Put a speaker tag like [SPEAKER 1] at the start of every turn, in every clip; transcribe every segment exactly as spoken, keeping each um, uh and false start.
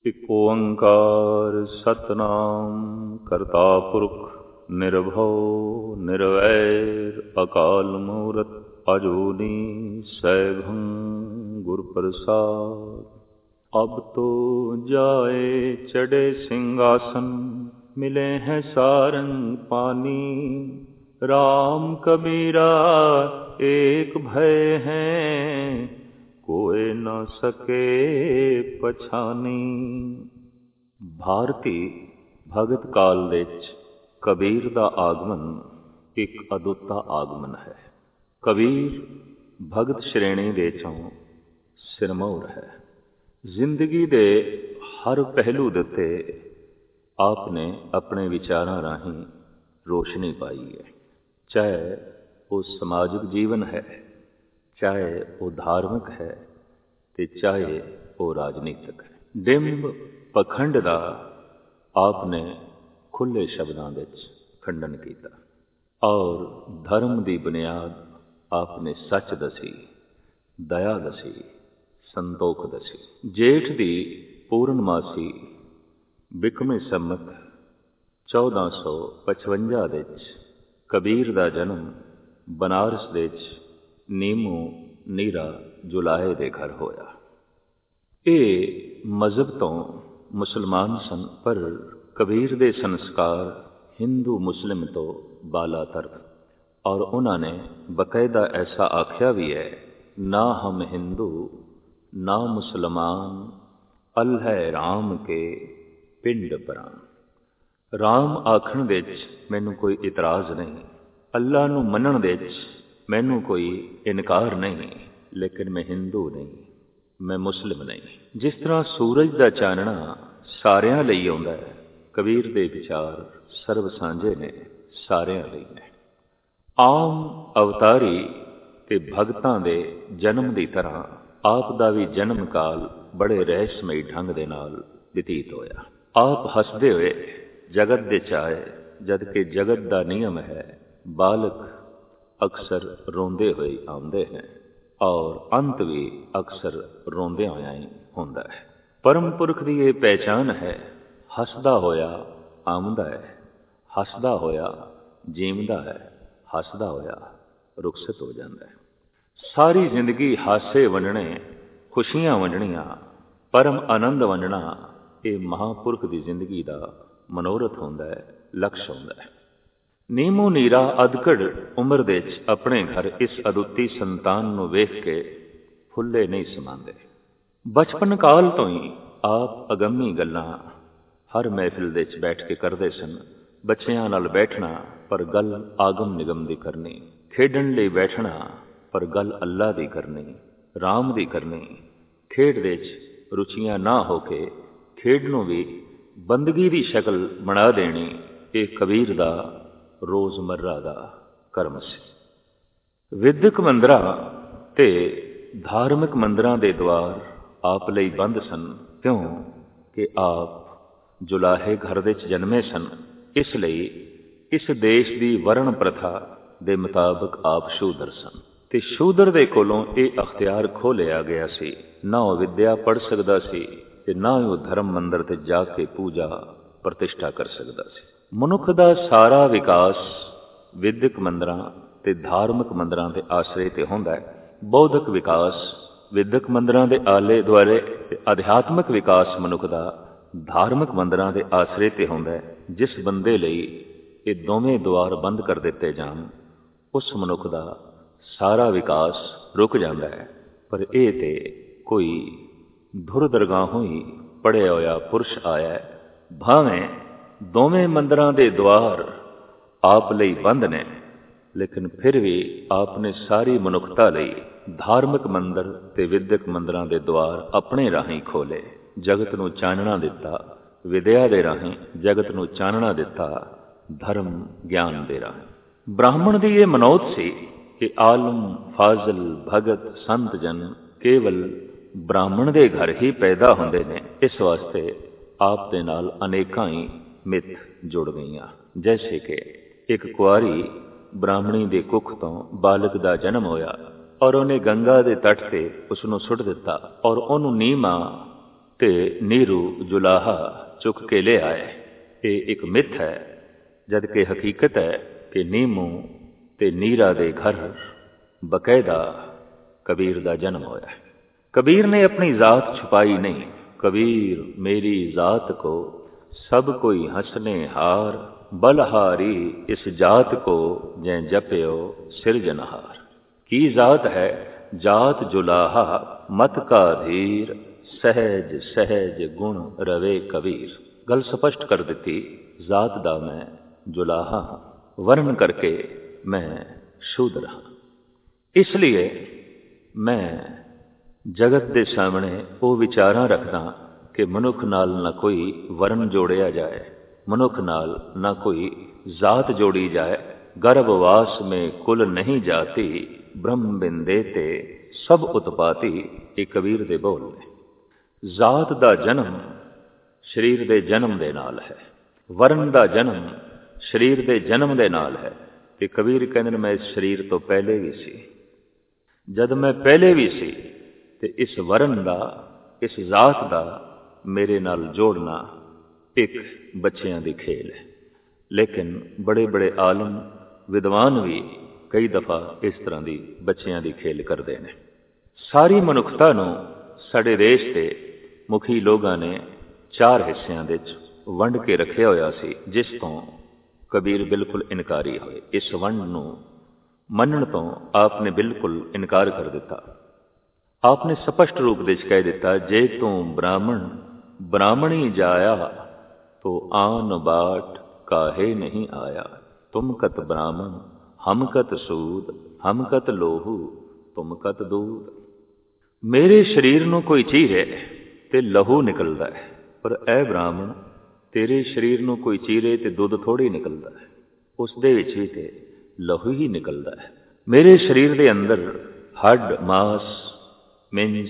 [SPEAKER 1] ਇਕ ਓੰਕਾਰ ਸਤਿਨਾਮ ਕਰਤਾ ਪੁਰਖ ਨਿਰਭਉ ਨਿਰਵੈਰ ਅਕਾਲ ਮੂਰਤ ਅਜੂਨੀ ਸੈਭੰ ਗੁਰ ਪ੍ਰਸਾਦ। ਅਬ ਤੋ ਜਾਏ ਚੜੇ ਸਿੰਘਾਸਨ ਮਿਲੇ ਹੈ ਸਾਰੰਗ ਪਾਨੀ। ਰਾਮ ਕਬੀਰਾ ਏਕ ਭੈ ਹੈ ਕੋਇ ਨਾ ਸਕੇ ਪਛਾਨੀ। ਭਾਰਤੀ ਭਗਤ ਕਾਲ ਵਿੱਚ ਕਬੀਰ ਦਾ ਆਗਮਨ ਇੱਕ ਅਦੁੱਤਾ ਆਗਮਨ ਹੈ। ਕਬੀਰ ਭਗਤ ਸ਼੍ਰੇਣੀ ਦੇ ਚੋਂ ਸਿਰਮੌਰ ਹੈ। ਜ਼ਿੰਦਗੀ ਦੇ ਹਰ ਪਹਿਲੂ ਦੇ ਉੱਤੇ ਆਪ ਨੇ ਆਪਣੇ ਵਿਚਾਰਾਂ ਰਾਹੀਂ ਰੋਸ਼ਨੀ ਪਾਈ ਹੈ। ਚਾਹੇ ਉਹ ਸਮਾਜਿਕ ਜੀਵਨ ਹੈ, ਚਾਹੇ ਉਹ ਧਾਰਮਿਕ ਹੈ ਤੇ ਚਾਹੇ ਉਹ ਰਾਜਨੀਤਿਕ ਹੈ। ਡਿੰਬ ਪਖੰਡ ਦਾ ਆਪ ਨੇ ਖੁੱਲ੍ਹੇ ਸ਼ਬਦਾਂ ਵਿੱਚ ਖੰਡਨ ਕੀਤਾ ਔਰ ਧਰਮ ਦੀ ਬੁਨਿਆਦ ਆਪ ਨੇ ਸੱਚ ਦਸੀ, ਦਇਆ ਦਸੀ, ਸੰਤੋਖ ਦਸੀ। ਜੇਠ ਦੀ ਪੂਰਨਮਾਸੀ ਬਿਕਮੇ ਸੰਮਤ ਚੌਦਾਂ ਸੌ ਪਚਵੰਜਾ ਵਿੱਚ ਕਬੀਰ ਦਾ ਜਨਮ ਬਨਾਰਸ ਵਿੱਚ ਨੀਮੂ ਨੀਰਾ ਜੁਲਾਹੇ ਦੇ ਘਰ ਹੋਇਆ। ਇਹ ਮਜ਼ਹਬ ਤੋਂ ਮੁਸਲਮਾਨ ਸਨ, ਪਰ ਕਬੀਰ ਦੇ ਸੰਸਕਾਰ ਹਿੰਦੂ ਮੁਸਲਿਮ ਤੋਂ ਬਾਲਾਤਰ ਔਰ ਉਹਨਾਂ ਨੇ ਬਕਾਇਦਾ ਐਸਾ ਆਖਿਆ ਵੀ ਹੈ, ਨਾ ਹਮ ਹਿੰਦੂ ਨਾ ਮੁਸਲਮਾਨ ਅਲ ਹੈ ਰਾਮ ਕੇ ਪਿੰਡ ਪਰਾਂ। ਰਾਮ ਆਖਣ ਵਿੱਚ ਮੈਨੂੰ ਕੋਈ ਇਤਰਾਜ਼ ਨਹੀਂ, ਅੱਲਾ ਨੂੰ ਮੰਨਣ ਵਿੱਚ ਮੈਨੂੰ ਕੋਈ ਇਨਕਾਰ ਨਹੀਂ, ਲੇਕਿਨ ਮੈਂ ਹਿੰਦੂ ਨਹੀਂ, ਮੈਂ ਮੁਸਲਿਮ ਨਹੀਂ। ਜਿਸ ਤਰ੍ਹਾਂ ਸੂਰਜ ਦਾ ਚਾਨਣਾ ਸਾਰਿਆਂ ਲਈ ਆਉਂਦਾ ਹੈ, ਕਬੀਰ ਦੇ ਵਿਚਾਰ ਸਰਬ ਸਾਂਝੇ ਨੇ, ਸਾਰਿਆਂ ਲਈ ਨੇ। ਆਮ ਅਵਤਾਰੀ ਤੇ ਭਗਤਾਂ ਦੇ ਜਨਮ ਦੀ ਤਰ੍ਹਾਂ ਆਪ ਦਾ ਵੀ ਜਨਮ ਕਾਲ ਬੜੇ ਰਹੱਸਮਈ ਢੰਗ ਦੇ ਨਾਲ ਬਤੀਤ ਹੋਇਆ। ਆਪ ਹੱਸਦੇ ਹੋਏ ਜਗਤ ਦੇ ਚਾਏ, ਜਦ ਕਿ ਜਗਤ ਦਾ ਨਿਯਮ ਹੈ ਬਾਲਕ ਅਕਸਰ ਰੋਂਦੇ ਹੋਏ ਆਉਂਦੇ ਹਨ ਔਰ ਅੰਤ ਵੀ ਅਕਸਰ ਰੋਂਦਿਆਂ ਹੋਇਆਂ ਹੀ ਹੁੰਦਾ ਹੈ। ਪਰਮ ਪੁਰਖ ਦੀ ਇਹ ਪਹਿਚਾਨ ਹੈ, ਹੱਸਦਾ ਹੋਇਆ ਆਉਂਦਾ ਹੈ, ਹੱਸਦਾ ਹੋਇਆ ਜੀਵਦਾ ਹੈ, ਹੱਸਦਾ ਹੋਇਆ ਰੁਖਸਤ ਹੋ ਜਾਂਦਾ ਹੈ। ਸਾਰੀ ਜ਼ਿੰਦਗੀ ਹਾਸੇ ਵੰਡਣੇ, ਖੁਸ਼ੀਆਂ ਵੰਡਣੀਆਂ, ਪਰਮ ਆਨੰਦ ਵੰਡਣਾ, ਇਹ ਮਹਾਂਪੁਰਖ ਦੀ ਜ਼ਿੰਦਗੀ ਦਾ ਮਨੋਰਥ ਹੁੰਦਾ ਹੈ, ਲਕਸ਼ ਹੁੰਦਾ ਹੈ। ਨੀਮੂ ਨੀਰਾ ਅਧਕੜ ਉਮਰ ਦੇ ਵਿੱਚ ਆਪਣੇ ਘਰ ਇਸ ਅਦੁੱਤੀ ਸੰਤਾਨ ਨੂੰ ਵੇਖ ਕੇ ਫੁੱਲੇ ਨਹੀਂ ਸਮਾਉਂਦੇ। ਬਚਪਨ ਕਾਲ ਤੋਂ ਹੀ ਆਪ ਅਗੰਮੀ ਗੱਲਾਂ ਹਰ ਮਹਿਫਿਲ ਦੇ ਵਿੱਚ ਬੈਠ ਕੇ ਕਰਦੇ ਸਨ। ਬੱਚਿਆਂ ਨਾਲ ਬੈਠਣਾ ਪਰ ਗੱਲ ਆਗਮ ਨਿਗਮ ਦੀ ਕਰਨੀ, ਖੇਡਣ ਲਈ ਬੈਠਣਾ ਪਰ ਗੱਲ ਅੱਲਾ ਦੀ ਕਰਨੀ, ਰਾਮ ਦੀ ਕਰਨੀ। ਖੇਡ ਵਿੱਚ ਰੁਚੀਆਂ ਨਾ ਹੋ ਕੇ ਖੇਡ ਨੂੰ ਵੀ ਬੰਦਗੀ ਦੀ ਸ਼ਕਲ ਬਣਾ ਦੇਣੀ, ਇਹ ਕਬੀਰ ਦਾ ਰੋਜ਼ਮर्रा ਦਾ ਕਰਮ ਸੀ। ਵਿਦਿਅਕ ਮੰਦਰਾਂ ਤੇ ਧਾਰਮਿਕ ਮੰਦਰਾਂ ਦੇ ਦੁਆਰ ਆਪ ਲਈ ਬੰਦ ਸਨ, ਕਿਉਂ ਕਿ ਆਪ ਜੁਲਾਹੇ ਘਰ ਵਿੱਚ ਜਨਮੇ ਸਨ। ਇਸ ਲਈ ਇਸ ਦੇਸ਼ ਦੀ ਵਰਣ ਪ੍ਰਥਾ ਦੇ ਮੁਤਾਬਕ ਆਪ ਸ਼ੂਦਰ ਸਨ ਤੇ ਸ਼ੂਦਰ ਦੇ ਕੋਲੋਂ ਇਹ ਅਖਤਿਆਰ ਖੋਹ ਲਿਆ ਗਿਆ ਸੀ। ਨਾ ਉਹ ਵਿਦਿਆ ਪੜ੍ਹ ਸਕਦਾ ਸੀ ਤੇ ਨਾ ਉਹ ਧਰਮ ਮੰਦਰ ਤੇ ਜਾ ਕੇ ਪੂਜਾ ਪ੍ਰਤਿਸ਼ਠਾ ਕਰ ਸਕਦਾ ਸੀ। ਮਨੁੱਖ ਦਾ ਸਾਰਾ ਵਿਕਾਸ ਵਿਦਿਅਕ ਮੰਦਰਾਂ ਤੇ ਧਾਰਮਿਕ ਮੰਦਰਾਂ ਦੇ ਆਸਰੇ ਤੇ ਹੁੰਦਾ ਹੈ। ਬੌਧਿਕ ਵਿਕਾਸ ਵਿਦਿਅਕ ਮੰਦਰਾਂ ਦੇ ਆਲੇ ਦੁਆਲੇ ਤੇ ਅਧਿਆਤਮਿਕ ਵਿਕਾਸ ਮਨੁੱਖ ਦਾ ਧਾਰਮਿਕ ਮੰਦਰਾਂ ਦੇ ਆਸਰੇ ਤੇ ਹੁੰਦਾ ਹੈ। ਜਿਸ ਬੰਦੇ ਲਈ ਇਹ ਦੋਵੇਂ ਦੁਆਰ ਬੰਦ ਕਰ ਦਿੱਤੇ ਜਾਣ, ਉਸ ਮਨੁੱਖ ਦਾ ਸਾਰਾ ਵਿਕਾਸ ਰੁਕ ਜਾਂਦਾ ਹੈ। ਪਰ ਇਹ ਤੇ ਕੋਈ ਧੁਰ ਦਰਗਾਹੋਂ ਹੀ ਪੜ੍ਹਿਆ ਹੋਇਆ ਪੁਰਸ਼ ਆਇਆ, ਭਾਵੇਂ ਦੋਵੇਂ ਮੰਦਰਾਂ ਦੇ ਦੁਆਰ ਆਪ ਲਈ ਬੰਦ ਨੇ, ਲੇਕਿਨ ਫਿਰ ਵੀ ਆਪ ਨੇ ਸਾਰੀ ਮਨੁੱਖਤਾ ਲਈ ਧਾਰਮਿਕ ਮੰਦਰ ਤੇ ਵਿਦਿਅਕ ਮੰਦਰਾਂ ਦੇ ਦੁਆਰ ਆਪਣੇ ਰਾਹੀਂ ਖੋਲੇ। ਜਗਤ ਨੂੰ ਚਾਨਣਾ ਦਿੱਤਾ, ਵਿਦਿਆ ਦੇ ਰਾਹੀਂ ਜਗਤ ਨੂੰ ਚਾਨਣਾ ਦਿੱਤਾ, ਧਰਮ ਗਿਆਨ ਦੇ ਰਾਹੀਂ। ਬ੍ਰਾਹਮਣ ਦੀ ਇਹ ਮਨੌਤ ਸੀ ਕਿ ਆਲਮ ਫਾਜ਼ਲ ਭਗਤ ਸੰਤ ਜਨ ਕੇਵਲ ਬ੍ਰਾਹਮਣ ਦੇ ਘਰ ਹੀ ਪੈਦਾ ਹੁੰਦੇ ਨੇ। ਇਸ ਵਾਸਤੇ ਆਪ ਦੇ ਨਾਲ ਅਨੇਕਾਂ ਹੀ ਮਿੱਥ ਜੁੜ ਗਈਆਂ। ਜੈਸੇ ਕਿ ਇੱਕ ਕੁਆਰੀ ਬ੍ਰਾਹਮਣੀ ਦੇ ਕੁੱਖ ਤੋਂ ਬਾਲਕ ਦਾ ਜਨਮ ਹੋਇਆ ਔਰ ਉਹਨੇ ਗੰਗਾ ਦੇ ਤੱਟ ਤੇ ਉਸ ਨੂੰ ਸੁੱਟ ਦਿੱਤਾ ਔਰ ਉਹਨੂੰ ਨੀਮਾ ਤੇ ਨੀਰੂ ਜੁਲਾਹਾ ਚੁੱਕ ਕੇ ਲੈ ਆਏ। ਇਹ ਇੱਕ ਮਿੱਥ ਹੈ, ਜਦ ਕਿ ਹਕੀਕਤ ਹੈ ਕਿ ਨੀਮੂ ਤੇ ਨੀਰਾ ਦੇ ਘਰ ਬਕਾਇਦਾ ਕਬੀਰ ਦਾ ਜਨਮ ਹੋਇਆ। कबीर ने अपनी जात छुपाई नहीं, कबीर मेरी जात को सब कोई हंसने हार, बलहारी इस जात को जै जप्यो सिरजनहार। की जात है जात जुलाहा, मत का धीर, सहज सहज गुण रवे कबीर। गल स्पष्ट कर दी, जात दा मैं जुलाहा, वर्ण करके मैं शूद्र हाँ। इसलिए मैं जगत के सामने वो विचारां रखदा कि मनुख नाल ना कोई वर्ण जोड़िया जाए, मनुख नाल ना कोई जात जोड़ी जाए। गर्भवास में कुल नहीं जाती, ब्रह्म बिंदे ते सब उत्पाती। ये कबीर दे बोल ने। जात दा जन्म शरीर दे जन्म दे नाल है, वर्ण दा जन्म शरीर दे जन्म दे नाल है। ते कबीर कहंदे मैं इस शरीर तो पहले भी सी, जद मैं पहले भी सी ते इस वरण का, इस जात का मेरे नाल जोड़ना एक बच्चों की खेल है। लेकिन बड़े बड़े आलम विद्वान भी कई दफ़ा इस तरह की बच्चों की खेल करते हैं। सारी मनुखता नूं साडे देश के मुखी लोगों ने चार हिस्सों में वंड के रखिया होया सी, जिस तो कबीर बिल्कुल इनकारी होए। इस वंड नूं मनण तो आपने बिल्कुल इनकार कर दिता। आपने स्पष्ट रूप में कह दिता, जे तू ब्राह्मण ब्राह्मणी जाया, तो आन बाट काहे नहीं आया। तुम कत ब्राह्मण हम कत सूद, हम कत लोहू तुम कत दूध। मेरे शरीर नूं कोई चीरे ते लहू निकलदा है, पर ऐ ब्राह्मण तेरे शरीर नूं कोई चीरे ते दुध थोड़ी निकलदा है, उस दे विच भी ते लहू ही निकलदा है। मेरे शरीर दे अंदर हड्ड मांस मिंज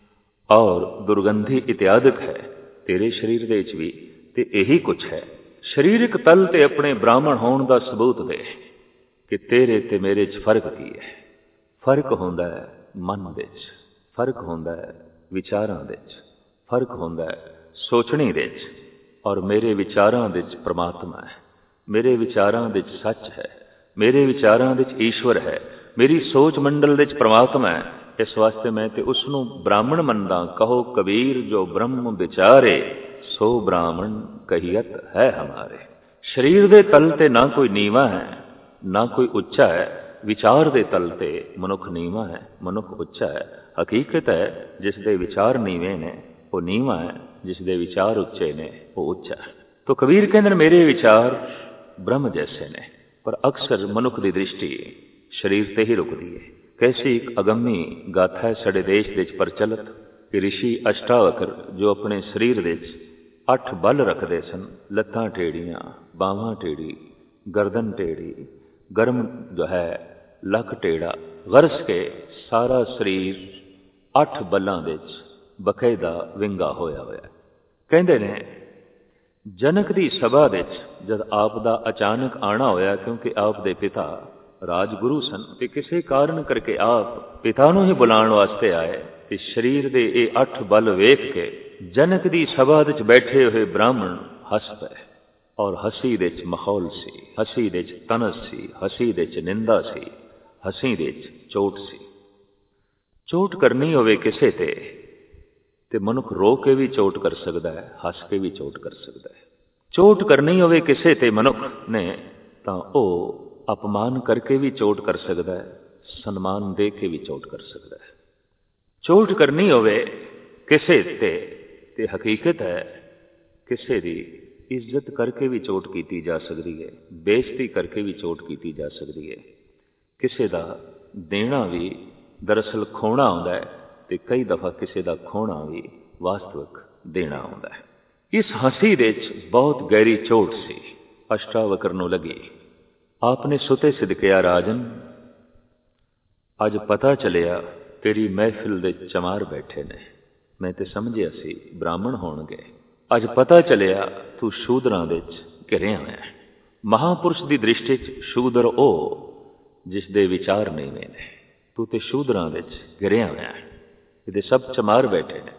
[SPEAKER 1] और दुर्गंधी इत्यादि है, तेरे शरीर दे विच भी ते यही कुछ है। शरीरक तल ते अपने ब्राह्मण होने का सबूत दे कि तेरे ते मेरे च फर्क की है। फर्क होंदा है मन दे च, फर्क होंदा है विचारां दे च, फर्क होंदा है सोचने दे च। और मेरे विचारां दे च परमात्मा है, मेरे विचारां दे च सच है, मेरे विचारां दे च ईश्वर है, मेरी सोच मंडल दे च परमात्मा है। इस वास्ते मैं ते उसनूं ब्राह्मण मनदा। कहो कबीर जो ब्रह्म विचारे, सो ब्राह्मण कहियत है हमारे। शरीर दे तल ते ना कोई नीवा है ना कोई उच्चा है, विचार दे तल ते मनुख नीवा है, मनुख उच्चा है। हकीकत है जिस दे विचार नीवे ने वो नीवा है, जिस दे विचार उच्चे ने वो उच्चा है। तो कबीर कहंदे मेरे विचार ब्रह्म जैसे ने, पर अक्सर मनुख की दृष्टि शरीर ते ही रुकती है। कैसी एक अगम्मी गाथा है साडे देश दे प्रचलित कि ऋषि अष्टावकर जो अपने शरीर दे अठ बल रखते सन, लत्तां टेढ़ियां, बावां टेढ़ी, गर्दन टेढ़ी, गर्म जो है लक टेढ़ा, गरस के सारा शरीर अठ बलों दे बकायदा विंगा होया होया। कहंदे ने जनक दी सभा दे जद आप दा अचानक आना होया, क्योंकि आप दे पिता राजगुरु सन ते किसी कारण करके आप पिता नूं ही बुलाण वास्ते आए। ते शरीर दे ये अठ बल वेख के जनक दी सभा विच बैठे हुए ब्राह्मण हस पे। और हसी दे च माहौल सी, हसी दे च तनस सी, हसी दे च निंदा सी, हसी दे च चोट सी। चोट करनी होवे किसे ते ते मनुख रो के भी चोट कर सकदा है, हस के भी चोट कर सकदा है। चोट करनी होवे किसे ते मनुख ने तां ओ अपमान करके भी चोट कर सकता है, सन्मान दे के भी चोट कर सकता है। चोट करनी होवे किसे ते ते हकीकत है किसे दी इज्जत करके भी चोट की जा सकती है, बेइज्जती करके भी चोट की जा सकती है। किसे दा देना भी दरअसल खोना होंदा है, ते कई दफा किसे दा खोना भी वास्तविक देना होंदा है। इस हंसी दे बहुत गहरी चोट सी अष्टावकर नूं लगी। आपने सुते सिदकिया राजन, अज पता चलिया तेरी महफिल दे चमार बैठे ने, मैं ते समझिया सी ब्राह्मण होणगे। अज पता चलिया तू शूदरां दे घिरिया होया है। महापुरुष की दृष्टि शूदर ओ जिस दे विचार नीवे ने, तू ते शूदरां दे घिरिया होया है। इहदे सब चमार बैठे ने।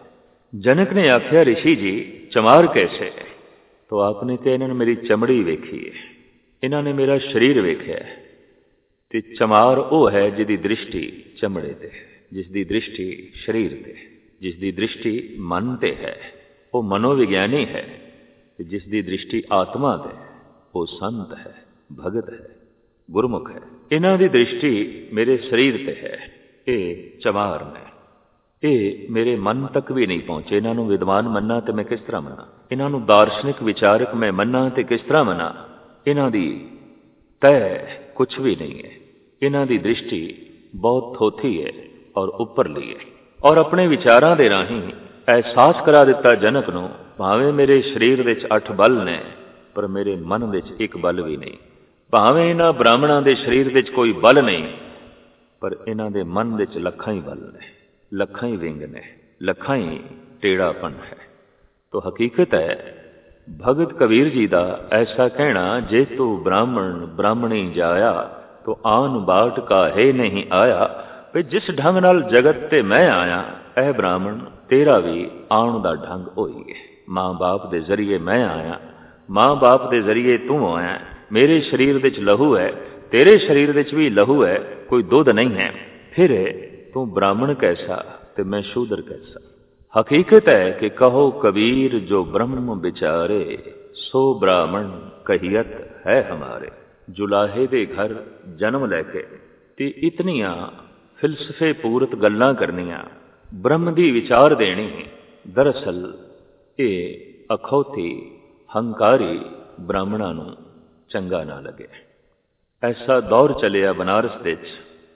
[SPEAKER 1] जनक ने आख्या ऋषि जी चमार कैसे? तो आपने कहा इन्होंने मेरी चमड़ी वेखी है, इन्होंने मेरा शरीर वेख्या है। ते चमार वो है जिसकी दृष्टि चमड़े ते, जिसकी दृष्टि शरीर ते, जिसकी दृष्टि मन ते है वो मनोविज्ञानी है, जिसकी दृष्टि आत्मा ते वो संत है, भगत है, गुरमुख है। इन्हों की दृष्टि मेरे शरीर ते है, ये चमार ने, ये मेरे मन तक भी नहीं पहुंचे। इन्हों विद्वान मन्ना तो मैं किस तरह मना, इन्हों दार्शनिक विचारक मैं मन्ना तो किस तरह मना। इन्हों की तय कुछ भी नहीं है, इन्हों की दृष्टि बहुत थोथी है और उपरली है। और अपने विचारों के राही एहसास करा दिता जनक नूं, भावें मेरे शरीर विच अठ बल ने पर मेरे मन विच एक बल भी नहीं। भावें इन्हां ब्राह्मणां दे शरीर विच कोई बल नहीं पर इन्हां दे मन विच लखां ही बल ने, लखां ही विंग ने, लखां ही टेढ़ापन है। तो हकीकत है भगत कबीर जी का ऐसा कहना, जे तू ब्राह्मण ब्राह्मणी जाया तो आन बाट का है नहीं आया। भी जिस ढंग नाल जगत ते मैं आया ऐ ब्राह्मण तेरा भी आउण दा ढंग होई है। माँ बाप दे जरिए मैं आया, माँ बाप दे जरिए तू आया। मेरे शरीर विच लहू है, तेरे शरीर विच भी लहू है, कोई दुध नहीं है। फिर तू ब्राह्मण कैसा ते मैं शूद्र कैसा। हकीकत है कि कहो कबीर जो ब्रह्म विचारे, सो ब्राह्मण कहियत है हमारे। जुलाहे दे घर जन्म लैके ते इतनियां फिलसफे पूरत गल्लां करनियां, ब्रह्म दी विचार देनी, दरअसल ये अखौती हंकारी ब्राह्मणां नूं चंगा ना लगे। ऐसा दौर चलिया बनारस दे विच,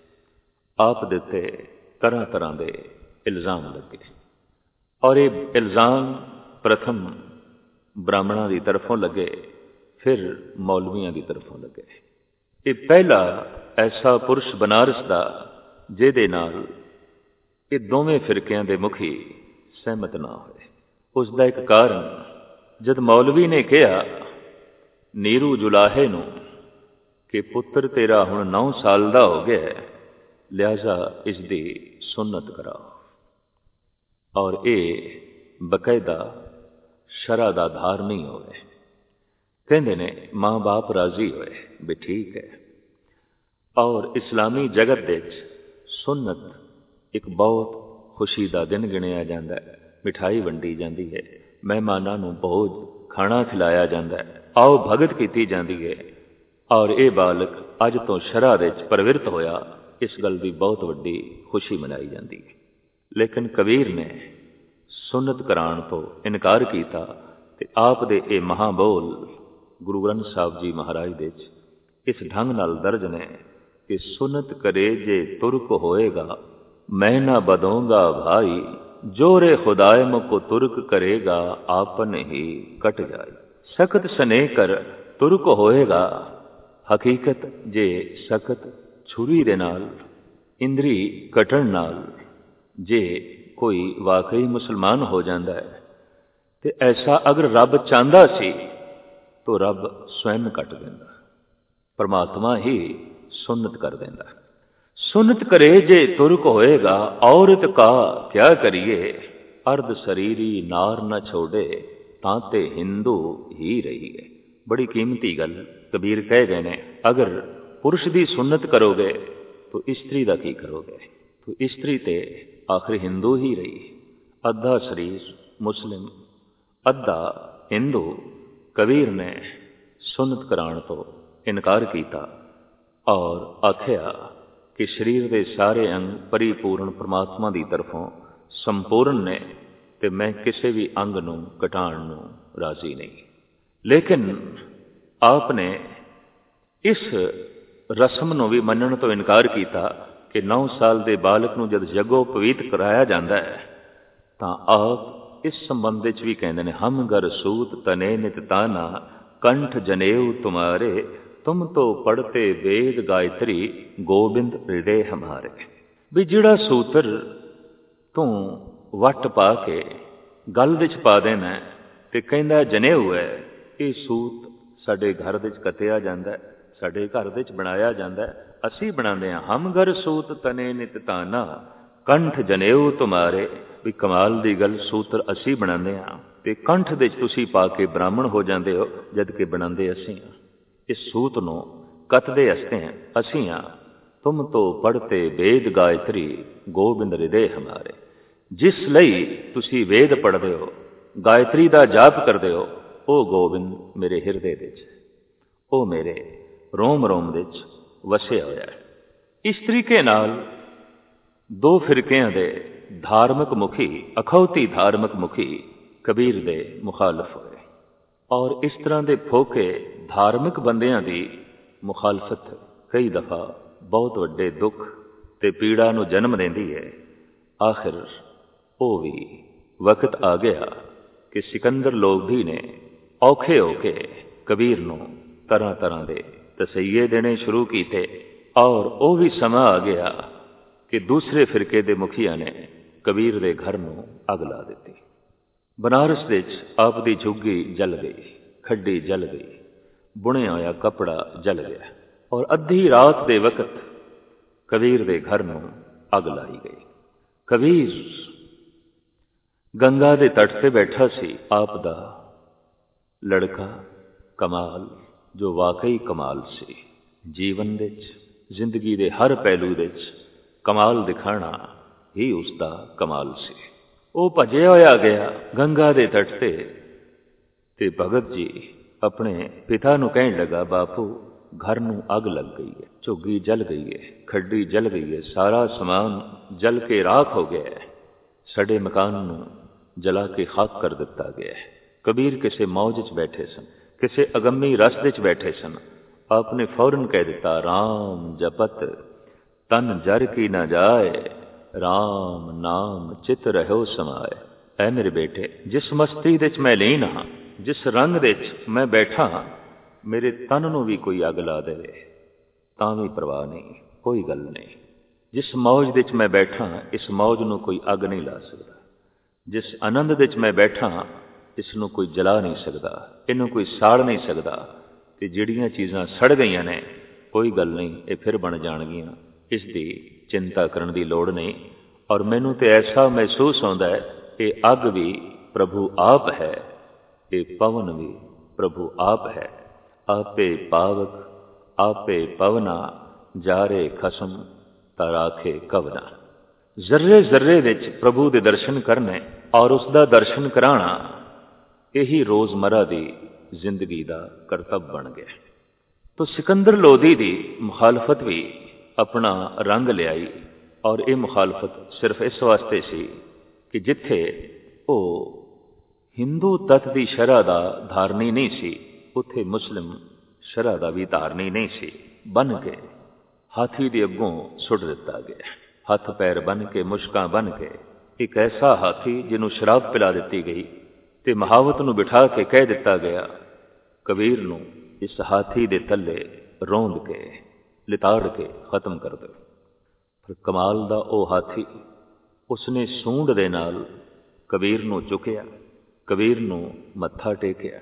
[SPEAKER 1] आप दे उत्ते तरह तरह के इल्जाम लगे और ये इल्जाम प्रथम ब्राह्मणों की तरफों लगे, फिर मौलवियों की तरफों लगे। ये पहला ऐसा पुरुष बनारस का जिहदे नाल ये दोवें फिरकियां दे मुखी सहमत ना होए। उसका एक कारण, जब मौलवी ने कहा नीरू जुलाहे नूं कि पुत्र तेरा हुण नौ साल का हो गया है, लिहाजा इसकी सुन्नत कराओ और ये बकायदा शरा दा धार नहीं होवे। कहते ने माँ बाप राजी होए भी ठीक है। और इस्लामी जगत दे सुन्नत एक बहुत खुशी का दिन गिनिया जाता है। मिठाई वंडी जाती है, मेहमानों नूं भोज खाना खिलाया जाता है, आओ भगत की जाती है और ये बालक अज तो शरा दे प्रवृत्त होया, इस गल की बहुत वड्डी खुशी मनाई जाती है। लेकिन कबीर ने सुन्नत कराण तो इनकार किया ते आप दे ये महाबोल गुरु ग्रंथ साहब जी महाराज दे इस ढंग नाल दर्ज ने कि सुन्नत करे जे तुर्क होएगा, मैं ना बदूंगा भाई, जोरे खुदाए को तुर्क करेगा, आपन ही कट जाए। सख्त स्नेह कर तुर्क होएगा। हकीकत जे सख्त छुरी दे नाल इंद्री कटण नाल जे कोई वाकई मुसलमान हो जाता है तो ऐसा अगर रब चाहता सी तो रब स्वयं कट देंदा, परमात्मा ही सुन्नत कर देंदा। सुन्नत करे जे तुर्क होएगा, औरत का क्या करिए, अर्ध शरीरी नार न छोड़े, तांते हिंदू ही रहिए। बड़ी कीमती गल कबीर कह गए ने, अगर पुरुष की सुन्नत करोगे तो स्त्री का की करोगे। तो स्त्री ते आखिर हिंदू ही रही, अद्धा शरीर मुस्लिम अद्धा हिंदू। कबीर ने सुन्नत कराण तो इनकार किया और आख्या कि शरीर के सारे अंग परिपूर्ण परमात्मा की तरफों संपूर्ण ने ते मैं किसी भी अंग नूं घटाण नूं राजी नहीं। लेकिन आपने इस रस्म नूं भी मनण तो इनकार किया कि नौ साल के बालक नूं जब जगोपवीत कराया जाता है तो आप इस संबंध विच भी कहते हैं, हम गर सूत तने नित ताना, कंठ जनेऊ तुम्हारे, तुम तो पढ़ते वेद गायत्री, गोबिंद हृदय हमारे। भी जिहड़ा सूत्र तू वट पा के गल विच पा देना ते कहंदा जनेऊ है, ये सूत साडे घर विच कतिया जांदा है, साडे घर विच बनाया जांदा है, असीं बनांदे हां। हम घर सूत तने नित ताना, कंठ जनेऊ तुम्हारे, ਵੀ ਕਮਾਲ ਦੀ ਗੱਲ ਸੂਤਰ ਅਸੀਂ ਬਣਾਉਂਦੇ ਹਾਂ ਤੇ ਕੰਠ ਦੇ ਵਿੱਚ ਤੁਸੀਂ ਪਾ ਕੇ ਬ੍ਰਾਹਮਣ ਹੋ ਜਾਂਦੇ ਹੋ, ਜਦ ਕਿ ਬਣਾਉਂਦੇ ਅਸੀਂ ਹਾਂ। ਇਸ ਸੂਤ ਨੂੰ ਕੱਤਦੇ ਹਸਤੇ ਅਸੀਂ ਹਾਂ। ਤੁਮ ਤੋਂ ਪੜ੍ਹਤੇ ਵੇਦ ਗਾਇਤਰੀ ਗੋਬਿੰਦ ਹਿਰਦੇ ਹਮਾਰੇ। ਜਿਸ ਲਈ ਤੁਸੀਂ ਵੇਦ ਪੜ੍ਹਦੇ ਹੋ, ਗਾਇਤਰੀ ਦਾ ਜਾਪ ਕਰਦੇ ਹੋ, ਉਹ ਗੋਬਿੰਦ ਮੇਰੇ ਹਿਰਦੇ ਵਿੱਚ, ਉਹ ਮੇਰੇ ਰੋਮ ਰੋਮ ਵਿੱਚ ਵਸਿਆ ਹੋਇਆ ਹੈ। ਇਸ ਤਰੀਕੇ ਨਾਲ ਦੋ ਫਿਰਕਿਆਂ ਦੇ ਧਾਰਮਿਕ ਮੁਖੀ, ਅਖੌਤੀ ਧਾਰਮਿਕ ਮੁਖੀ ਕਬੀਰ ਦੇ ਮੁਖਾਲਫ ਹੋਏ, ਔਰ ਇਸ ਤਰ੍ਹਾਂ ਦੇ ਫੋਕੇ ਧਾਰਮਿਕ ਬੰਦਿਆਂ ਦੀ ਮੁਖਾਲਫਤ ਕਈ ਦਫਾ ਬਹੁਤ ਵੱਡੇ ਦੁੱਖ ਤੇ ਪੀੜਾ ਨੂੰ ਜਨਮ ਦਿੰਦੀ ਹੈ। ਆਖਿਰ ਉਹ ਵੀ ਵਕਤ ਆ ਗਿਆ ਕਿ ਸਿਕੰਦਰ ਲੋਧੀ ਨੇ ਔਖੇ ਹੋ ਕੇ ਕਬੀਰ ਨੂੰ ਤਰ੍ਹਾਂ ਤਰ੍ਹਾਂ ਦੇ ਤਸਈਏ ਦੇਣੇ ਸ਼ੁਰੂ ਕੀਤੇ, ਔਰ ਉਹ ਵੀ ਸਮਾਂ ਆ ਗਿਆ ਕਿ ਦੂਸਰੇ ਫਿਰਕੇ ਦੇ ਮੁਖੀਆਂ ਨੇ ਕਬੀਰ ਦੇ ਘਰ ਨੂੰ ਅੱਗ ਲਾ ਦਿੱਤੀ। ਬਨਾਰਸ ਵਿੱਚ ਆਪ ਦੀ ਝੁੱਗੀ ਜਲ ਗਈ, ਖੱਡੀ ਜਲ ਗਈ, ਬੁਣਿਆ ਹੋਇਆ ਕੱਪੜਾ ਜਲ ਗਿਆ, ਔਰ ਅੱਧੀ ਰਾਤ ਦੇ ਵਕਤ ਕਬੀਰ ਦੇ ਘਰ ਨੂੰ ਅੱਗ ਲਾਈ ਗਈ। ਕਬੀਰ ਗੰਗਾ ਦੇ ਤੱਟ ਤੇ ਬੈਠਾ ਸੀ। ਆਪ ਦਾ ਲੜਕਾ ਕਮਾਲ, ਜੋ ਵਾਕਈ ਕਮਾਲ ਸੀ, ਜੀਵਨ ਵਿੱਚ ਜ਼ਿੰਦਗੀ ਦੇ ਹਰ ਪਹਿਲੂ ਵਿੱਚ ਕਮਾਲ ਦਿਖਾਣਾ ਹੀ ਉਸਦਾ ਕਮਾਲ ਸੀ। ਉਹ ਭੱਜਿਆ ਹੋਇਆ ਗਿਆ ਗੰਗਾ ਦੇ ਤੱਟ ਤੇ, ਤੇ ਭਗਤ ਜੀ ਆਪਣੇ ਪਿਤਾ ਨੂੰ ਕਹਿਣ ਲੱਗਾ, ਬਾਪੂ ਘਰ ਨੂੰ ਅੱਗ ਲੱਗ ਗਈ ਹੈ, ਝੁੱਗੀ ਜਲ ਗਈ ਹੈ, ਖੱਡੀ ਜਲ ਗਈ ਹੈ, ਸਾਰਾ ਸਮਾਨ ਜਲ ਕੇ ਰਾਖ ਹੋ ਗਿਆ ਹੈ, ਸਾਡੇ ਮਕਾਨ ਨੂੰ ਜਲਾ ਕੇ ਖਾਕ ਕਰ ਦਿੱਤਾ ਗਿਆ ਹੈ। ਕਬੀਰ ਕਿਸੇ ਮੌਜ 'ਚ ਬੈਠੇ ਸਨ, ਕਿਸੇ ਅਗੰਮੀ ਰਸ ਵਿੱਚ ਬੈਠੇ ਸਨ। ਆਪ ਨੇ ਫੌਰਨ ਕਹਿ ਦਿੱਤਾ, ਰਾਮ ਜਪਤ ਤਨ ਜਰ ਕੀ ਨਾ ਜਾਏ, ਰਾਮ ਨਾਮ ਚਿਤ ਰਹਿਓ ਸਮਾਏ। ਐ ਮੇਰੇ ਬੇਟੇ, ਜਿਸ ਮਸਤੀ ਵਿੱਚ ਮੈਂ ਲੀਨ ਹਾਂ, ਜਿਸ ਰੰਗ ਵਿੱਚ ਮੈਂ ਬੈਠਾ ਹਾਂ, ਮੇਰੇ ਤਨ ਨੂੰ ਵੀ ਕੋਈ ਅੱਗ ਲਾ ਦੇਵੇ ਤਾਂ ਵੀ ਪਰਵਾਹ ਨਹੀਂ, ਕੋਈ ਗੱਲ ਨਹੀਂ। ਜਿਸ ਮੌਜ ਵਿੱਚ ਮੈਂ ਬੈਠਾ, ਇਸ ਮੌਜ ਨੂੰ ਕੋਈ ਅੱਗ ਨਹੀਂ ਲਾ ਸਕਦਾ। ਜਿਸ ਆਨੰਦ ਵਿੱਚ ਮੈਂ ਬੈਠਾ, ਇਸ ਨੂੰ ਕੋਈ ਜਲਾ ਨਹੀਂ ਸਕਦਾ, ਇਹਨੂੰ ਕੋਈ ਸਾੜ ਨਹੀਂ ਸਕਦਾ। ਤੇ ਜਿਹੜੀਆਂ ਚੀਜ਼ਾਂ ਸੜ ਗਈਆਂ ਨੇ, ਕੋਈ ਗੱਲ ਨਹੀਂ, ਇਹ ਫਿਰ ਬਣ ਜਾਣਗੀਆਂ, ਇਸ ਦੀ ਚਿੰਤਾ ਕਰਨ ਦੀ ਲੋੜ ਨਹੀਂ। ਔਰ ਮੈਨੂੰ ਤੇ ਐਸਾ ਮਹਿਸੂਸ ਹੁੰਦਾ ਹੈ, ਇਹ ਅੱਗ ਵੀ ਪ੍ਰਭੂ ਆਪ ਹੈ, ਇਹ ਪਵਨ ਵੀ ਪ੍ਰਭੂ ਆਪ ਹੈ। ਆਪੇ ਪਾਵਕ ਆਪੇ ਪਵਨਾ, ਜਾਰੇ ਖਸਮ ਤਾਂ ਰਾਖੇ ਕਵਨਾ। ਜ਼ਰਰੇ ਜ਼ਰਰੇ ਵਿੱਚ ਪ੍ਰਭੂ ਦੇ ਦਰਸ਼ਨ ਕਰਨੇ ਔਰ ਉਸ ਦਾ ਦਰਸ਼ਨ ਕਰਾਉਣਾ, ਇਹੀ ਰੋਜ਼ਮਰਾ ਦੀ ਜ਼ਿੰਦਗੀ ਦਾ ਕਰਤੱਵ ਬਣ ਗਿਆ। ਤੋ ਸਿਕੰਦਰ ਲੋਧੀ ਦੀ ਮੁਖਾਲਫਤ ਵੀ ਆਪਣਾ ਰੰਗ ਲਿਆਈ, ਔਰ ਇਹ ਮੁਖਾਲਫਤ ਸਿਰਫ ਇਸ ਵਾਸਤੇ ਸੀ ਕਿ ਜਿੱਥੇ ਉਹ ਹਿੰਦੂ ਤੱਤ ਦੀ ਸ਼ਰ੍ਹਾ ਦਾ ਧਾਰਨੀ ਨਹੀਂ ਸੀ, ਉੱਥੇ ਮੁਸਲਿਮ ਸ਼ਰ੍ਹਾ ਦਾ ਵੀ ਧਾਰਨੀ ਨਹੀਂ ਸੀ। ਬਨ ਕੇ ਹਾਥੀ ਦੇ ਅੱਗੋਂ ਸੁੱਟ ਦਿੱਤਾ ਗਿਆ, ਹੱਥ ਪੈਰ ਬੰਨ ਕੇ, ਮੁਸ਼ਕਾਂ ਬੰਨ ਕੇ। ਇੱਕ ਐਸਾ ਹਾਥੀ ਜਿਹਨੂੰ ਸ਼ਰਾਬ ਪਿਲਾ ਦਿੱਤੀ ਗਈ ਤੇ ਮਹਾਵਤ ਨੂੰ ਬਿਠਾ ਕੇ ਕਹਿ ਦਿੱਤਾ ਗਿਆ, ਕਬੀਰ ਨੂੰ ਇਸ ਹਾਥੀ ਦੇ ਥੱਲੇ ਰੋਂਦ ਕੇ, ਲਿਤਾੜ ਕੇ ਖਤਮ ਕਰ ਦਿਓ। ਪਰ ਕਮਾਲ ਦਾ ਉਹ ਹਾਥੀ, ਉਸਨੇ ਸੂੰਡ ਦੇ ਨਾਲ ਕਬੀਰ ਨੂੰ ਚੁੱਕਿਆ, ਕਬੀਰ ਨੂੰ ਮੱਥਾ ਟੇਕਿਆ।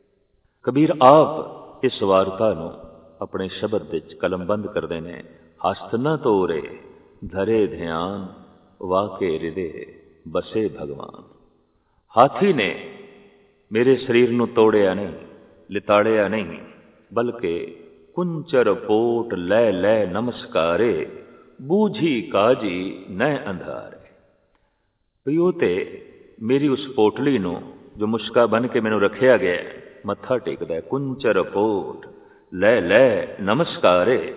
[SPEAKER 1] ਕਬੀਰ ਆਪ ਇਸ ਵਾਰਤਾ ਨੂੰ ਆਪਣੇ ਸ਼ਬਦ ਵਿੱਚ ਕਲਮਬੰਦ ਕਰਦੇ ਨੇ, ਹਸਤ ਨ ਤੋਰੇ ਧਰੇ ਧਿਆਨ, ਵਾਕੇ ਹਿਰਦੇ ਬਸੇ ਭਗਵਾਨ। ਹਾਥੀ ਨੇ ਮੇਰੇ ਸਰੀਰ ਨੂੰ ਤੋੜਿਆ ਨਹੀਂ, ਲਿਤਾੜਿਆ ਨਹੀਂ, ਬਲਕਿ ਕੁੰਚਰ ਪੋਟ ਲੈ ਲੈ ਨਮਸਕਾਰੇ, ਬੂਝੀ ਕਾਜੀ ਨੈ ਅੰਧਾਰੇ। ਵੀ ਉਹ ਤੇ ਮੇਰੀ ਉਸ ਪੋਟਲੀ ਨੂੰ ਜੋ ਮੁਸ਼ਕਾ ਬਨ ਕੇ ਮੈਨੂੰ ਰੱਖਿਆ ਗਿਆ, ਮੱਥਾ ਟੇਕਦਾ, ਕੁੰਚਰ ਪੋਟ ਲੈ ਲੈ ਨਮਸਕਾਰੇ।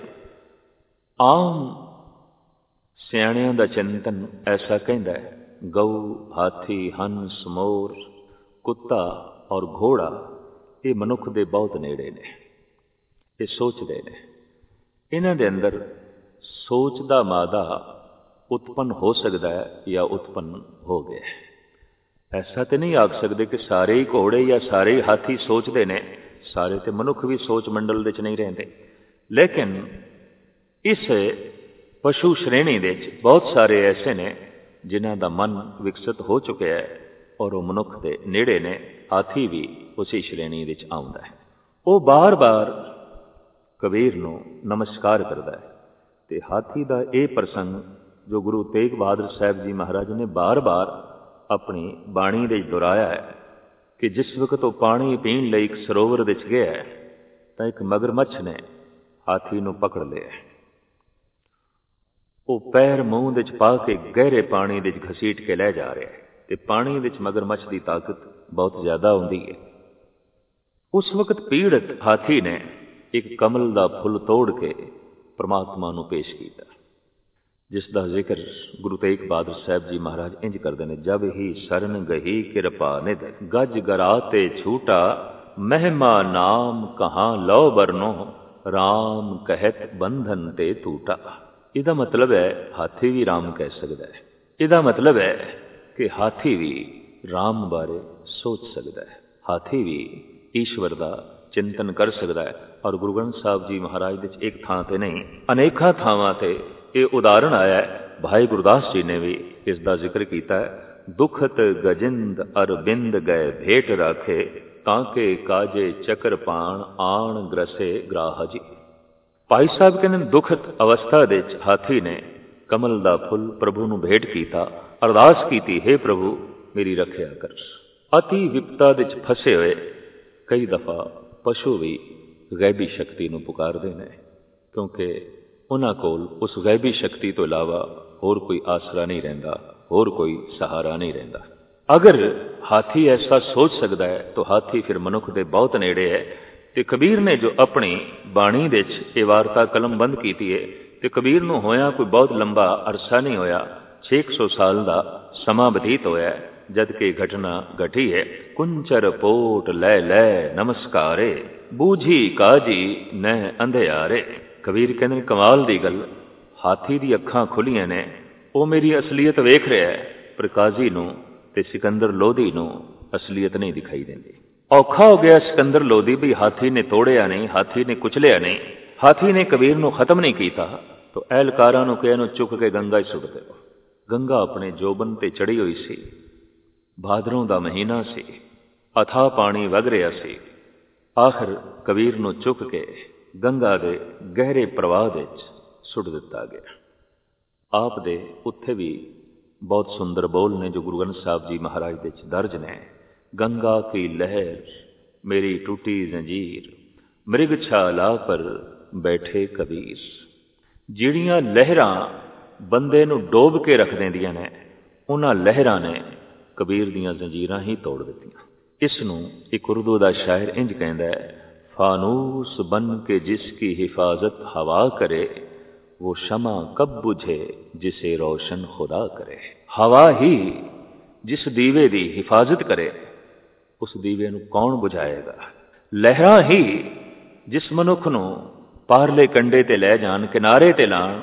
[SPEAKER 1] ਆਮ ਸਿਆਣਿਆਂ ਦਾ ਚਿੰਤਨ ਐਸਾ ਕਹਿੰਦਾ ਹੈ, ਗਊ, ਹਾਥੀ, ਹੰਸ, ਮੋਰ, ਕੁੱਤਾ ਔਰ ਘੋੜਾ ਇਹ ਮਨੁੱਖ ਦੇ ਬਹੁਤ ਨੇੜੇ ਨੇ, ਇਹ ਸੋਚਦੇ ਨੇ। ਇਹਨਾਂ ਦੇ ਅੰਦਰ ਸੋਚ ਦਾ ਮਾਦਾ ਉਤਪੰਨ ਹੋ ਸਕਦਾ ਹੈ ਜਾਂ ਉਤਪੰਨ ਹੋ ਗਿਆ। ਐਸਾ ਤੇ ਨਹੀਂ ਆਖ ਸਕਦੇ ਕਿ ਸਾਰੇ ਹੀ ਘੋੜੇ ਜਾਂ ਸਾਰੇ ਹੀ ਹਾਥੀ ਸੋਚਦੇ ਨੇ, ਸਾਰੇ ਤੇ ਮਨੁੱਖ ਵੀ ਸੋਚ ਮੰਡਲ ਵਿੱਚ ਨਹੀਂ ਰਹਿੰਦੇ। ਲੇਕਿਨ ਇਸ ਪਸ਼ੂ ਸ਼੍ਰੇਣੀ ਵਿੱਚ ਬਹੁਤ ਸਾਰੇ ਐਸੇ ਨੇ ਜਿਨ੍ਹਾਂ ਦਾ ਮਨ ਵਿਕਸਿਤ ਹੋ ਚੁੱਕਿਆ ਹੈ, ਔਰ ਉਹ ਮਨੁੱਖ ਦੇ ਨੇੜੇ ਨੇ। ਹਾਥੀ ਵੀ ਉਸੇ ਸ਼੍ਰੇਣੀ ਵਿੱਚ ਆਉਂਦਾ ਹੈ। ਉਹ ਬਾਰ-ਬਾਰ ਕਬੀਰ ਨੂੰ ਨਮਸਕਾਰ ਕਰਦਾ ਹੈ। ਤੇ ਹਾਥੀ ਦਾ ਇਹ ਪ੍ਰਸੰਗ ਜੋ ਗੁਰੂ ਤੇਗ ਬਹਾਦਰ ਸਾਹਿਬ ਜੀ ਮਹਾਰਾਜ ਨੇ ਬਾਰ-ਬਾਰ अपनी बाणी दे दोहराया है कि जिस वक्त वो पानी पीण लई एक सरोवर विच गया तो एक मगरमच्छ ने हाथी नूं पकड़ लिया। वो पैर मूँह विच पा के गहरे पानी विच घसीट के लै जा रहा है ते पानी विच मगरमच्छ की ताकत बहुत ज्यादा होंदी है। उस वक्त पीड़ित हाथी ने एक कमल का फुल तोड़ के परमात्मा नूं पेश किया, जिसका जिक्र गुरु तेग बहादुर साहब जी महाराज इंज करते हैं। जब ही शरण गही कृपा निध गज गराते छूटा, महिमा नाम कहाँ लो बरनो, राम कहत बंधन ते टूटा। इसका मतलब है हाथी भी राम कह सकता है। इसका मतलब है कि हाथी भी राम बारे सोच सकता है, हाथी भी ईश्वर का चिंतन कर सकता है। और गुरु ग्रंथ साहब जी महाराज एक थां ते नहीं अनेकों थावां ते ये उदाहरण आया है। भाई गुरदास जी ने भी इसका जिक्र किया है। दुखत गजिंद अरबिंद गए भेट राखे, ताके काजे चक्र पाण आण ग्रसे ग्राह जी। भाई साहब कहते दुखत अवस्था दे हाथी ने कमल का फुल प्रभु नूं भेंट किया, अरदास की, हे प्रभु मेरी रखिया कर। अति विपता दे फसे हुए कई दफा पशु भी गैबी शक्ति नूं पुकारदे ने, क्योंकि उन्हां कोल उस गैबी शक्ति तो इलावा होर कोई आसरा नहीं रहिंदा, होर कोई सहारा नहीं रहिंदा। अगर हाथी ऐसा सोच सकता है तो हाथी फिर मनुख दे बहुत नेड़े है। ते कबीर ने जो अपनी बाणी दे ये वार्ता कलमबंद की है, ते कबीर नूं होया कोई बहुत लंबा अरसा नहीं होया, छे सौ साल का समा बतीत होया है जद कि घटना घटी है। कुंचर पोट लै लै नमस्कारे, बूझी काजी न अंधेयारे। कबीर कहते कमाल की गल, हाथी दी अखां खुलियां ने, वो मेरी असलीयत वेख रहा है, पर काजी नूं ते सिकंदर लोधी नूं असलीयत नहीं दिखाई देती। औखा हो गया सिकंदर लोधी भी हाथी ने तोड़िया नहीं, हाथी ने कुचलिया नहीं, हाथी ने कबीर नूं खत्म नहीं किया। तो एहलकारां नूं कहा चुक के गंगा ही सुट दो। गंगा अपने जोबन ते चढ़ी हुई सी, भादरों का महीना सी, अथाह पानी वग रहा सी। आखिर कबीर नूं चुक के गंगा के गहरे प्रवाह विच सुट दिता गया। आप दे उत्थे भी बहुत सुंदर बोल ने जो गुरु ग्रंथ साहब जी महाराज दे दर्ज ने। गंगा की लहर मेरी टूटी जंजीर, मृग छाला पर बैठे कबीर। जिहड़ियां लहरां बंदे नूं डोब के रख देंदियां ने, उन्हां लहरां ने कबीर दीयां जंजीरां ही तोड़ दित्तियां। इसनूं एक उर्दू का शायर इंज कहंदा है, फानूस बन के जिसकी हिफाजत हवा करे, वो शमा कब बुझे जिसे रोशन खुदा करे। हवा ही जिस दीवे की हिफाजत करे, उस दीवे नूं कौन बुझाएगा। लहरां ही जिस मनुख नूं पारले कंडे ते लै जान, किनारे ते लाण,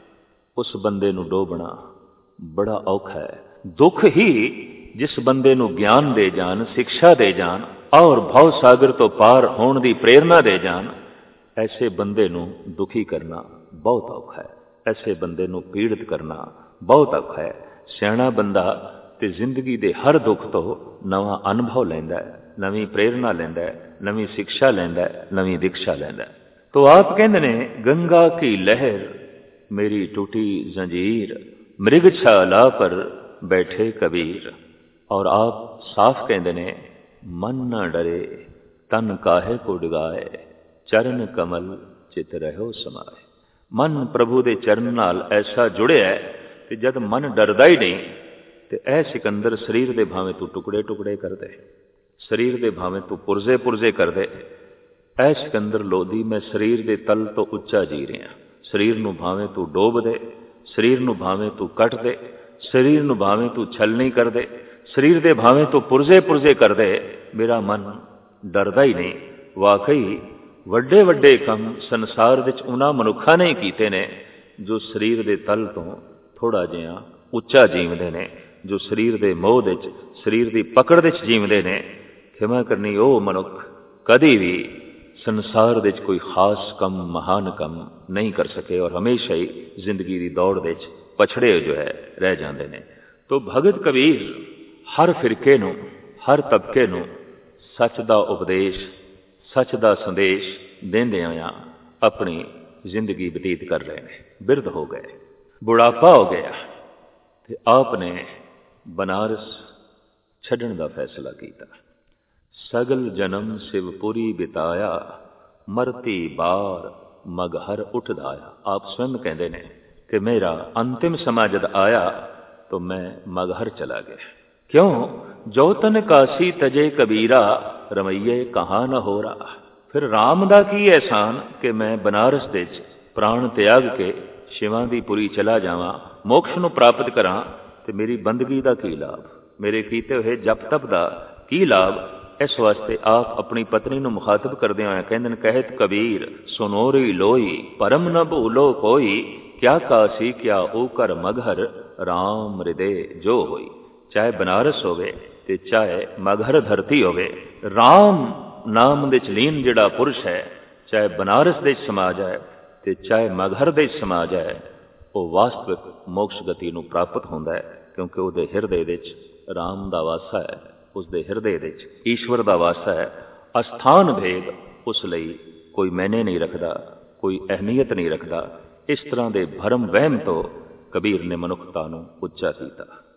[SPEAKER 1] उस बंदे नूं डोबना बड़ा औखा है। दुख ही जिस बंदे नूं ज्ञान दे जान, शिक्षा दे जान और भव सागर तो पार होने की प्रेरणा दे जान, ऐसे बंदे नूं दुखी करना बहुत औखा है। ऐसे बंदे नूं पीड़ित करना बहुत औखा है। सियाणा बंदा ते जिंदगी दे हर दुख तो नवा अनुभव लैंदा है, नवी प्रेरणा लैंदा है, नवी शिक्षा लैंदा है, नवी दीक्षा लैंदा है। तो आप कहंदे ने गंगा की लहर मेरी टूटी जंजीर, मृग छाला पर बैठे कबीर। और आप साफ कहंदे ने मन न डरे तन काहे को डिगाए, चरण कमल चित रहो समाए। मन प्रभु दे चरण नाल ऐसा जुड़िया है कि जद मन डरदा ही नहीं तो ऐ सिकंदर शरीर दे भावें तू टुकड़े टुकड़े कर दे, शरीर दे भावें तू पुरजे पुरजे कर दे। ऐ सिकंदर लोधी मैं शरीर दे तल तो उच्चा जी रहा, शरीर नूं भावें तू डोब दे, शरीर नूं भावें तू कट दे, शरीर नूं भावें तू छलनी कर दे, शरीर दे भावें तू पुरजे पुरजे कर दे, मेरा मन डरदा ही नहीं। वाकई वड्डे वड्डे काम संसार विच उन्हां मनुखां ने कीते ने जो शरीर दे तल तो थोड़ा जिहा उच्चा जीवदे ने, जो शरीर दे मोह विच, शरीर दी पकड़ विच जीवदे ने। खिमा करनी ओ मनुख कदी भी संसार विच कोई खास कम, महान कम नहीं कर सके और हमेशा ही जिंदगी की दौड़ विच पछड़े जो है रह जाते हैं। तो भगत कबीर हर फिरके नूं, हर तबके नूं सच दा उपदेश, सच दा संदेश देंदे आया अपनी जिंदगी बतीत कर रहे हैं। बिरध हो गए, बुढ़ापा हो गया, तो आपने बनारस ਛੱਡਣ ਦਾ ਫੈਸਲਾ ਕੀਤਾ। ਸਗਲ ਜਨਮ ਸਿਵਪੁਰੀ ਬਿਤਾਇਆ, ਮਰਤੀ ਬਾਰ ਮਗਹਰ ਉੱਠਦਾਇਆ। ਆਪ ਸਵਯੰ ਕਹਿੰਦੇ ਨੇ ਕਿ ਮੇਰਾ ਅੰਤਿਮ ਸਮਾਂ ਜਦ ਆਇਆ ਤਾਂ ਮੈਂ ਮਗਹਰ ਚਲਾ ਗਿਆ। ਕਿਉਂ? ਜੋ ਤਨ ਕਾਸੀ ਤਜੇ ਕਬੀਰਾ, ਰਮਈਏ ਕਹਾਂ ਨਾ ਹੋ ਰਾ। ਫਿਰ ਰਾਮ ਦਾ ਕੀ ਅਹਿਸਾਨ ਕਿ ਮੈਂ ਬਨਾਰਸ ਦੇ ਵਿੱਚ ਪ੍ਰਾਣ ਤਿਆਗ ਕੇ ਸ਼ਿਵਾਂ ਦੀ ਪੁਰੀ ਚਲਾ ਜਾਵਾਂ, ਮੋਕਸ਼ ਨੂੰ ਪ੍ਰਾਪਤ ਕਰਾਂ, ਤੇ ਮੇਰੀ ਬੰਦਗੀ ਦਾ ਕੀ ਲਾਭ, ਮੇਰੇ ਕੀਤੇ ਹੋਏ ਜਪ ਤਪ ਦਾ ਕੀ ਲਾਭ। ਇਸ ਵਾਸਤੇ ਆਪ ਆਪਣੀ ਪਤਨੀ ਨੂੰ ਮੁਖਾਤਬ ਕਰਦੇ ਹੋਏ ਕਹਿੰਦੇ ਨੇ, ਕਹਿਤ ਕਬੀਰ ਸੁਨੋਰੀ ਲੋਈ, ਪਰਮ ਨ ਭੂਲੋ ਕੋਈ, ਕਿਆ ਕਾਸੀ ਕਿਆ ਉਹ ਕਰ ਮਗਹਰ, ਰਾਮ ਹਿਰਦੇ ਜੋ ਹੋਈ। ਚਾਹੇ ਬਨਾਰਸ ਹੋਵੇ ਤੇ ਚਾਹੇ ਮਗਹਰ ਧਰਤੀ ਹੋਵੇ, ਰਾਮ ਨਾਮ ਦੇ ਚਲੀਨ ਜਿਹੜਾ ਪੁਰਸ਼ ਹੈ, ਚਾਹੇ ਬਨਾਰਸ ਦੇ ਸਮਾ ਜਾਏ ਤੇ ਚਾਹੇ ਮਗਹਰ ਦੇ ਸਮਾ ਜਾਏ, ਉਹ ਵਾਸਤਵਿਕ ਮੋਕਸ਼ ਗਤੀ ਨੂੰ ਪ੍ਰਾਪਤ ਹੁੰਦਾ ਹੈ, ਕਿਉਂਕਿ ਉਹਦੇ ਹਿਰਦੇ ਵਿੱਚ ਰਾਮ ਦਾ ਵਾਸਾ ਹੈ, ਉਸਦੇ ਹਿਰਦੇ ਵਿੱਚ ਈਸ਼ਵਰ ਦਾ ਵਾਸਾ ਹੈ। ਅਸਥਾਨ ਭੇਦ ਉਸ ਲਈ ਕੋਈ ਮੈਨੇ ਨਹੀਂ ਰੱਖਦਾ, ਕੋਈ ਅਹਿਮੀਅਤ ਨਹੀਂ ਰੱਖਦਾ। ਇਸ ਤਰ੍ਹਾਂ ਦੇ ਭਰਮ ਵਹਿਮ ਤੋਂ ਕਬੀਰ ਨੇ ਮਨੁੱਖਤਾ ਨੂੰ ਉੱਚਾ ਕੀਤਾ।